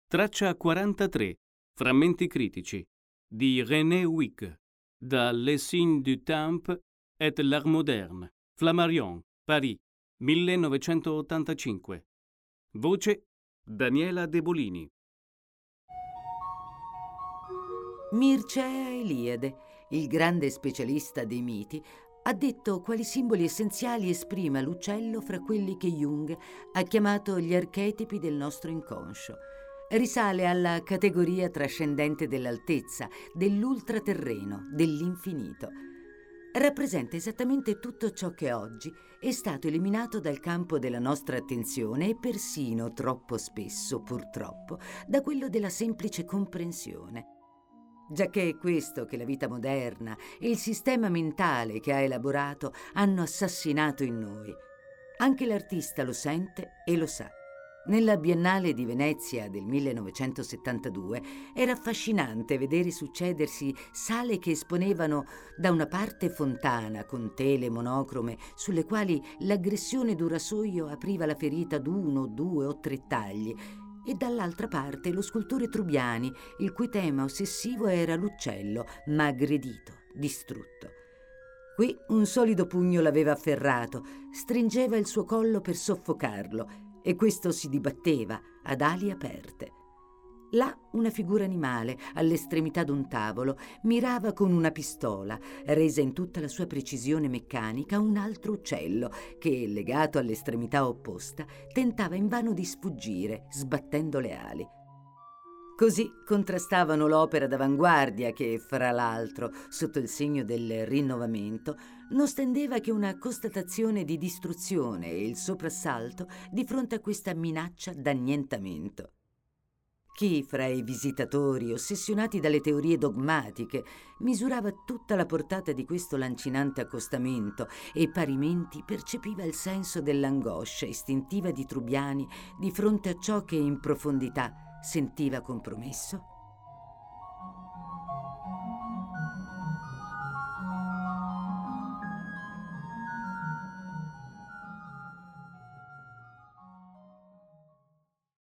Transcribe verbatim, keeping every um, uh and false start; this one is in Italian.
Traccia quarantatré. Frammenti critici di René Wick, da Les Signes du Temps et l'Art Moderne, Flammarion, Paris, millenovecentottantacinque. Voce Daniela De Bolini. Mircea Eliade, il grande specialista dei miti, ha detto quali simboli essenziali esprima l'uccello fra quelli che Jung ha chiamato gli archetipi del nostro inconscio. Risale alla categoria trascendente dell'altezza, dell'ultraterreno, dell'infinito. Rappresenta esattamente tutto ciò che oggi è stato eliminato dal campo della nostra attenzione e persino, troppo spesso, purtroppo, da quello della semplice comprensione. Giacché è questo che la vita moderna e il sistema mentale che ha elaborato hanno assassinato in noi. Anche l'artista lo sente e lo sa. Nella Biennale di Venezia del millenovecentosettantadue era affascinante vedere succedersi sale che esponevano da una parte fontana con tele monocrome sulle quali l'aggressione d'un rasoio apriva la ferita d'uno, due o tre tagli, e dall'altra parte lo scultore Trubiani, il cui tema ossessivo era l'uccello, ma aggredito, distrutto. Qui un solido pugno l'aveva afferrato, stringeva il suo collo per soffocarlo, e questo si dibatteva ad ali aperte. Là una figura animale, all'estremità d'un tavolo, mirava con una pistola, resa in tutta la sua precisione meccanica, un altro uccello che, legato all'estremità opposta, tentava invano di sfuggire, sbattendo le ali. Così contrastavano l'opera d'avanguardia che, fra l'altro, sotto il segno del rinnovamento, non stendeva che una constatazione di distruzione e il soprassalto di fronte a questa minaccia d'annientamento. Chi fra i visitatori, ossessionati dalle teorie dogmatiche, misurava tutta la portata di questo lancinante accostamento e parimenti percepiva il senso dell'angoscia istintiva di Trubiani di fronte a ciò che in profondità sentiva compromesso?